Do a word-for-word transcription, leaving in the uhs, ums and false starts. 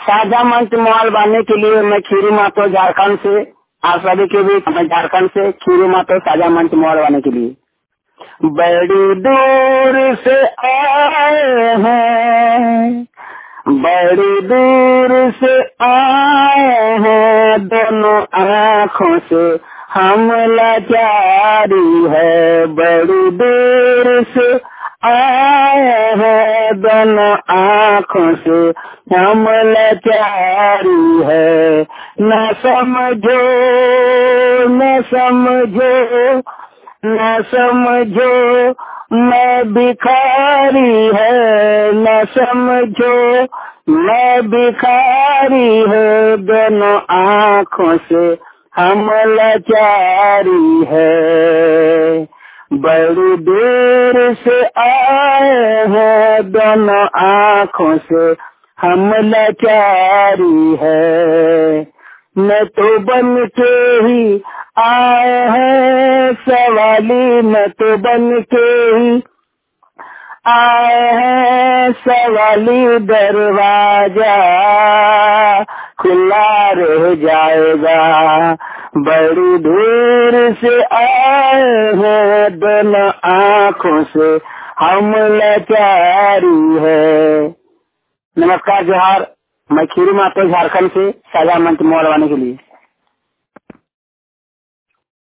साझा मंच मॉल बनने के लिए मैं खीरू मातो झारखंड से, आप सभी के बीच मैं झारखंड से खीरू मातो साझा मंच मॉल बनने के लिए बड़ी दूर से आए हैं, बड़ी दूर से आए हैं, दोनों आँखों से हम लाचारी है। बड़ी दूर से आए हैं, दोनों आँखों से हम लाचारी है। न समझो न समझो न समझो मैं भिखारी है, न समझो मैं भिखारी है, दोनों आँखों से हम लाचारी है। बड़ी दूर से आए हैं, दोनों आँखों से हम लाचारी है। न तो बन के ही आए हैं सवाली, न तो बन के ही आए हैं सवाली, दरवाजा खुला रह जाएगा। बड़ी दूर से आए हैं, दोनों आँखों से हम लाचारी है। नमस्कार, जोहार। मैं खीरू मातो झारखंड से साझा मंच मॉल बनने के लिए